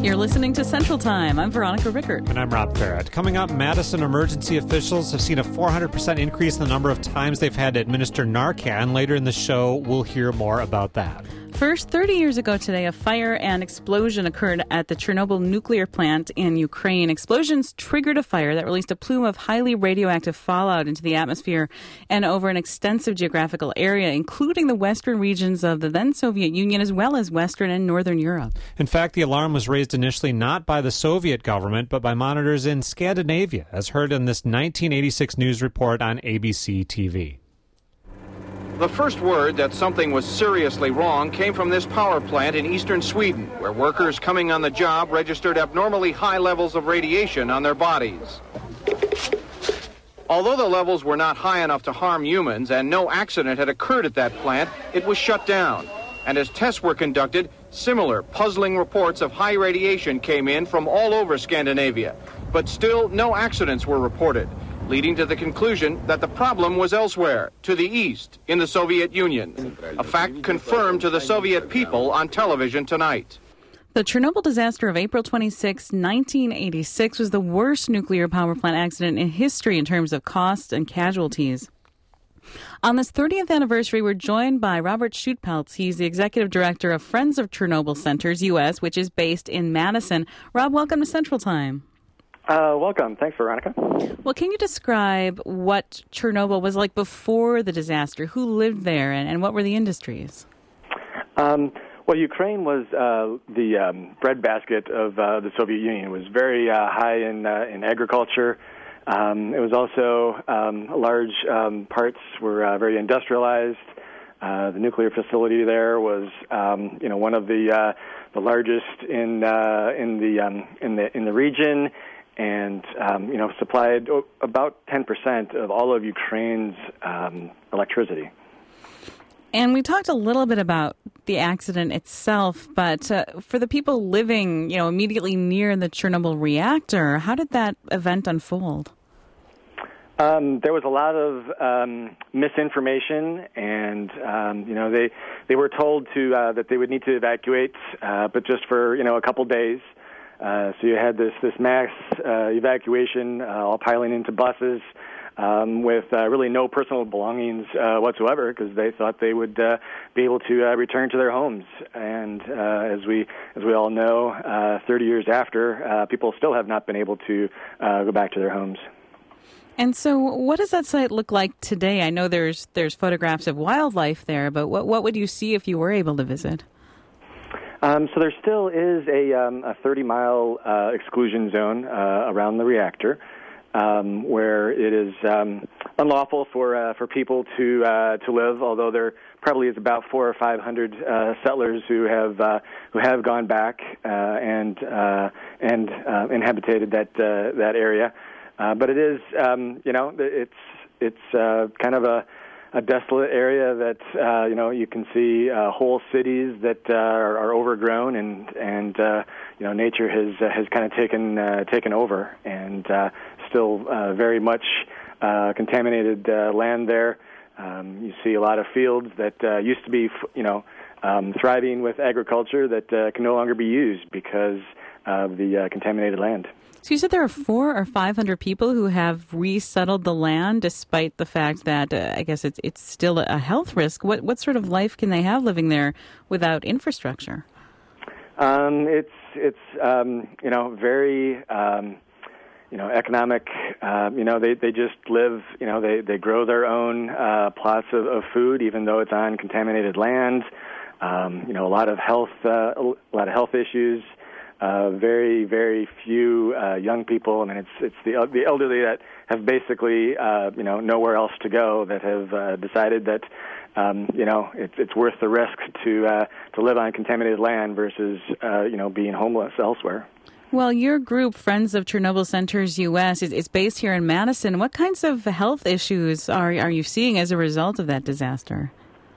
You're listening to Central Time. I'm Veronica Rickert. And I'm Rob Farrett. Coming up, Madison emergency officials have seen a 400% increase in the number of times they've had to administer Narcan. Later in the show, we'll hear more about that. First, 30 years ago today, a fire and explosion occurred at the Chernobyl nuclear plant in Ukraine. Explosions triggered a fire that released a plume of highly radioactive fallout into the atmosphere and over an extensive geographical area, including the western regions of the then Soviet Union, as well as Western and Northern Europe. In fact, the alarm was raised initially not by the Soviet government, but by monitors in Scandinavia, as heard in this 1986 news report on ABC TV. The first word that something was seriously wrong came from this power plant in eastern Sweden, where workers coming on the job registered abnormally high levels of radiation on their bodies. Although the levels were not high enough to harm humans and no accident had occurred at that plant, it was shut down. And as tests were conducted, similar puzzling reports of high radiation came in from all over Scandinavia. But still, no accidents were reported, leading to the conclusion that the problem was elsewhere, to the east, in the Soviet Union. A fact confirmed to the Soviet people on television tonight. The Chernobyl disaster of April 26, 1986 was the worst nuclear power plant accident in history in terms of cost and casualties. On this 30th anniversary, we're joined by Robert Schutpelz. He's the executive director of Friends of Chernobyl Centers, U.S., which is based in Madison. Rob, welcome to Central Time. Welcome. Thanks, Veronica. Well, can you describe what Chernobyl was like before the disaster? Who lived there, and what were the industries? Well, Ukraine was the breadbasket of the Soviet Union. It was very high in agriculture. It was also large parts were very industrialized. The nuclear facility there was, one of the largest in the region. And, supplied about 10% of all of Ukraine's electricity. And we talked a little bit about the accident itself, but for the people living, immediately near the Chernobyl reactor, how did that event unfold? There was a lot of misinformation, and they were told that they would need to evacuate, but just for a couple days. So you had this mass evacuation, all piling into buses with really no personal belongings whatsoever, because they thought they would be able to return to their homes. And as we all know, 30 years after, people still have not been able to go back to their homes. And so, what does that site look like today? I know there's photographs of wildlife there, but what would you see if you were able to visit? So there still is a 30-mile exclusion zone around the reactor, where it is unlawful for people to live. Although there probably is about 400 or 500 settlers who have gone back and inhabited that area. But it is it's kind of a desolate area that you can see whole cities that are overgrown and nature has kind of taken over, and still very much contaminated land there. You see a lot of fields that used to be thriving with agriculture that can no longer be used because of the contaminated land. So you said there are 400 or 500 people who have resettled the land, despite the fact that I guess it's still a health risk. What sort of life can they have living there without infrastructure? It's very economic. They just live. They grow their own plots of food, even though it's on contaminated land. A lot of health issues. Very, very few young people. I mean, it's the elderly that have basically nowhere else to go, that have decided that it's worth the risk to live on contaminated land versus being homeless elsewhere. Well, your group, Friends of Chernobyl Centers U.S., is based here in Madison. What kinds of health issues are you seeing as a result of that disaster?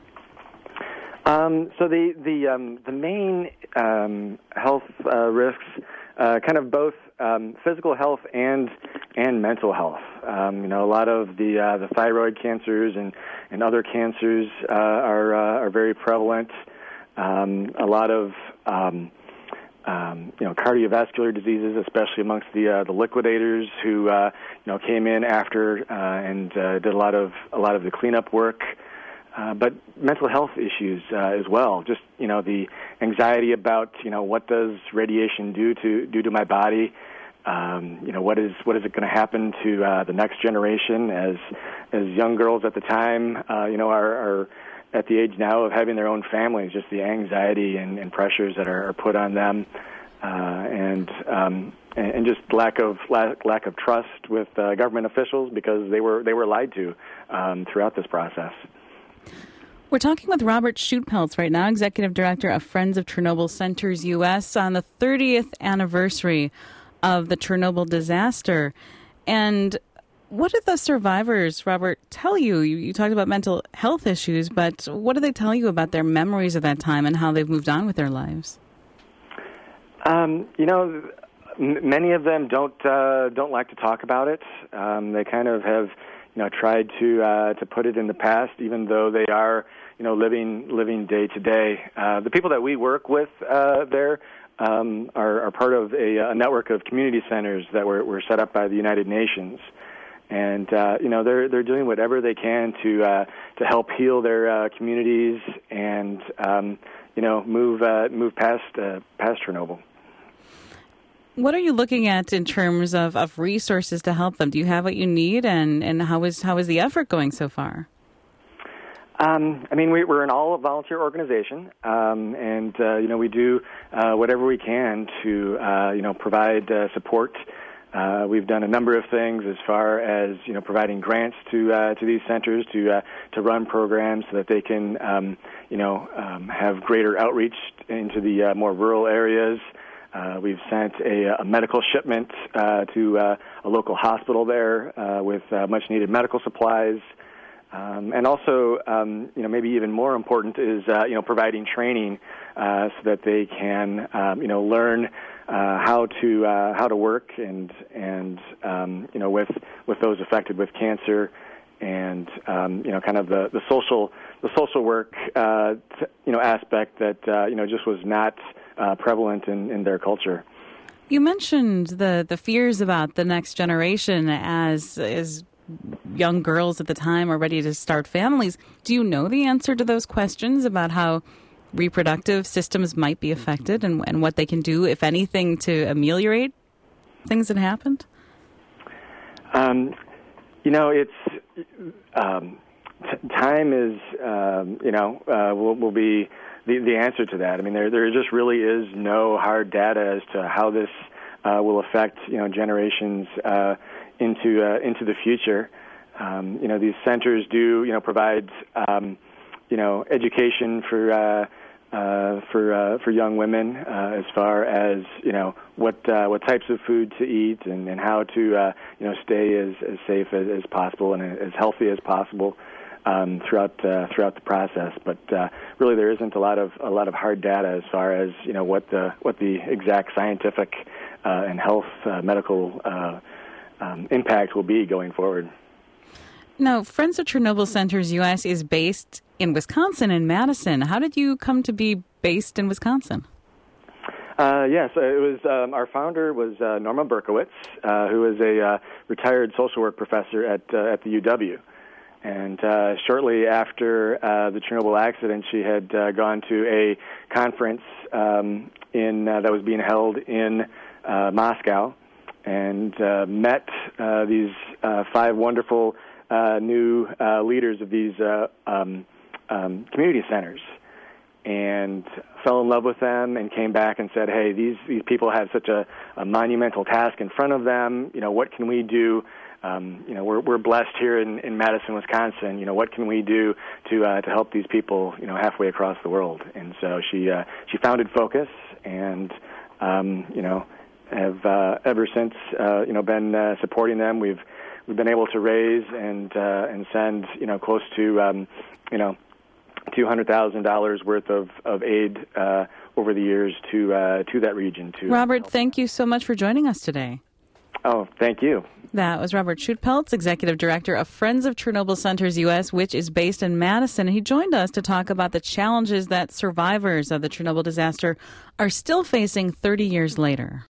So the main health risks, kind of both physical health and mental health. A lot of the thyroid cancers and other cancers are very prevalent. A lot of cardiovascular diseases, especially amongst the liquidators who came in after and did a lot of the cleanup work. But mental health issues as well. Just the anxiety about what does radiation do to my body. What is it going to happen to the next generation as young girls at the time are at the age now of having their own families. Just the anxiety and pressures that are put on them, and just lack of trust with government officials because they were lied to throughout this process. We're talking with Robert Schutpelz right now, Executive Director of Friends of Chernobyl Centers U.S. on the 30th anniversary of the Chernobyl disaster. And what did the survivors, Robert, tell you? You talked about mental health issues, but what did they tell you about their memories of that time and how they've moved on with their lives? Many of them don't like to talk about it. They kind of have tried to put it in the past, even though they are living day to day. The people that we work with there are part of a network of community centers that were set up by the United Nations, and they're doing whatever they can to help heal their communities and move past Chernobyl. What are you looking at in terms of resources to help them? Do you have what you need, and how is the effort going so far? We're an all-volunteer organization, and we do whatever we can to provide support. We've done a number of things as far as providing grants to these centers to run programs so that they can have greater outreach into the more rural areas. We've sent a medical shipment to a local hospital there with much-needed medical supplies. And also, maybe even more important is, providing training so that they can, learn how to work and with those affected with cancer, and kind of the social work aspect that just was not prevalent in their culture. You mentioned the fears about the next generation as young girls at the time are ready to start families. Do you know the answer to those questions about how reproductive systems might be affected and what they can do, if anything, to ameliorate things that happened? It's time is will be the answer to that. There just really is no hard data as to how this will affect generations into the future. These centers do provide education for young women as far as what types of food to eat and how to stay as safe as possible and as healthy as possible throughout the process. But really, there isn't a lot of hard data as far as what the exact scientific and health medical impact will be going forward. Now, Friends of Chernobyl Centers U.S. is based in Wisconsin, in Madison. How did you come to be based in Wisconsin? Yes, it was our founder was Norma Berkowitz, who is a retired social work professor at the UW. And shortly after the Chernobyl accident, she had gone to a conference that was being held in Moscow, and met these 5 wonderful new leaders of these community centers, and fell in love with them, and came back and said, "Hey, these people have such a monumental task in front of them. What can we do? We're blessed here in Madison, Wisconsin. What can we do to help these people halfway across the world?" And so she founded Focus, and have ever since been supporting them. We've been able to raise and send close to $200,000 worth of aid over the years to that region. Robert, thank you so much for joining us today. Oh, thank you. That was Robert Schutpelz, Executive Director of Friends of Chernobyl Centers U.S., which is based in Madison. He joined us to talk about the challenges that survivors of the Chernobyl disaster are still facing 30 years later.